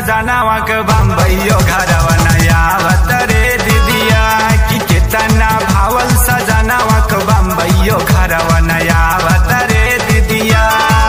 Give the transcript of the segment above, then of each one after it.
सजनावा के बम्बईयो घरवा नया रे दीदिया कि कितना भावल सजनावा के बम्बईयो घरवा नया रे दीदिया।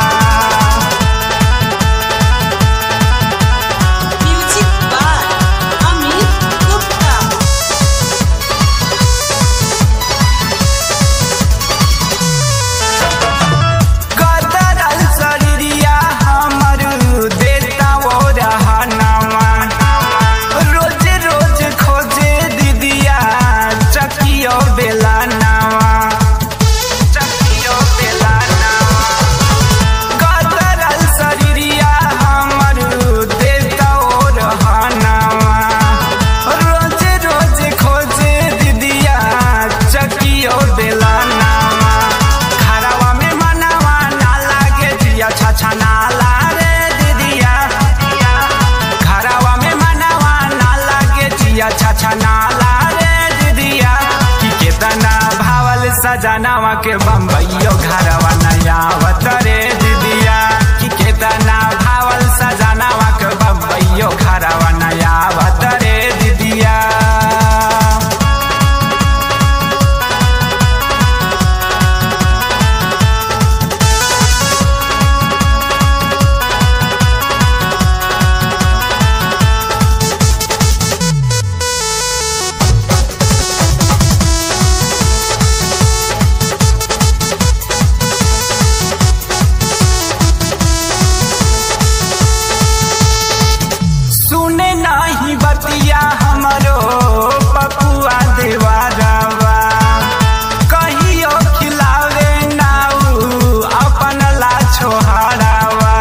सजनावा के बम्बईयो घरवा नया रे दीदिया कि कितना भावल सजनावा के बम्बईयो घरवा नया रे दीदिया। बतिया हमरो पपुआ देवारवा कहियो खिलावे नाऊ अपन ला छोहरावा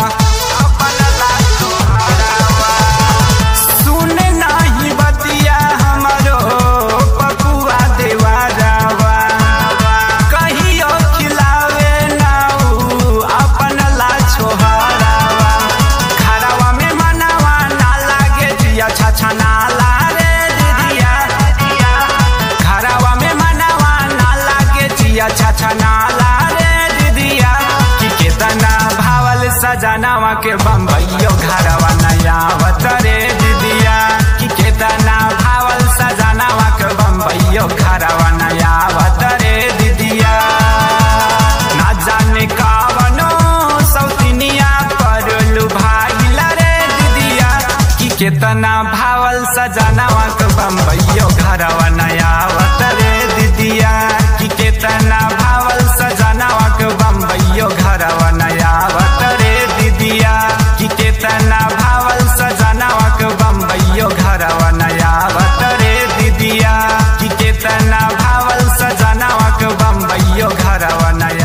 सुन नहीं बतिया हमरो पपुआ देवारवा कहियो खिलावे नाऊ अपन ला छोहरावा घरवा में मनावा ना लागे जिया छछनाला रे दीदिया घरवा में मनावा ना लागे जिया छछनाला रे दीदिया कि कितना भावल सजनावा के बम्बईयो घरवा नया रे दीदिया कि कितना भावल सजनावा के बम्बईयो घरवा नया रे दीदिया। ना जाने कावनो सौतिनिया करलू भाई रे दीदिया कि कितना भावल सजनावा के बम्बईयो घरवा नया रे दीदिया कि कितना भावल सजनावा के बम्बईयो घरवा नया रे दीदिया कि कितना भावल सजनावा के बम्बईयो घरवा नया रे दीदिया कि कितना भावल सजनावा के बम्बईयो घरवा नया